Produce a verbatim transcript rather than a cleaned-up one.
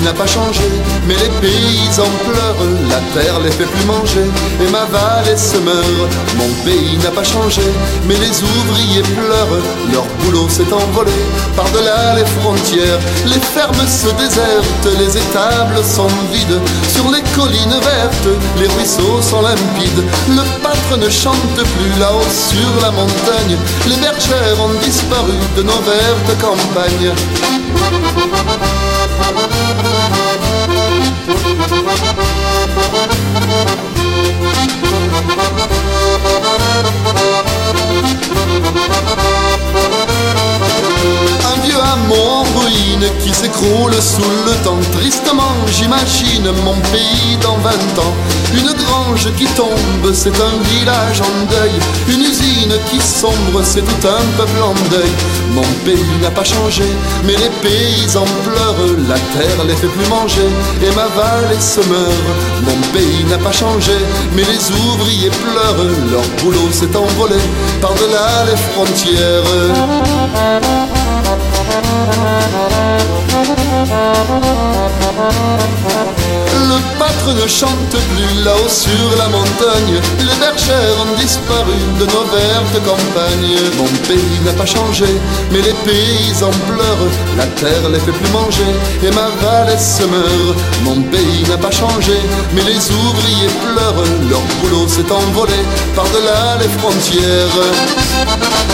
n'a pas changé, mais les paysans pleurent, la terre les fait plus manger, et ma vallée se meurt. Mon pays n'a pas changé, mais les ouvriers pleurent, leur boulot s'est envolé, par-delà les frontières, les fermes se désertent, les étables sont vides, sur les collines vertes, les ruisseaux sont limpides, le pâtre ne chante plus là-haut sur la montagne, les bergères ont disparu de nos vertes campagnes. Un vieux hameau en ruine qui s'écroule sous le temps. Tristement j'imagine mon pays dans vingt ans. Une grange qui tombe, c'est un village en deuil. Une usine qui sombre, c'est tout un peuple en deuil. Mon pays n'a pas changé, mais les paysans pleurent, la terre les fait plus manger, et ma vallée se meurt. Mon pays n'a pas changé, mais les ouvriers pleurent, leur boulot s'est envolé, par-delà les frontières. Le pâtre ne chante plus là-haut sur la montagne, les bergères ont disparu de nos vertes campagnes. Mon pays n'a pas changé, mais les paysans pleurent, la terre les fait plus manger, et ma vallée se meurt. Mon pays n'a pas changé, mais les ouvriers pleurent, leur boulot s'est envolé, par-delà les frontières.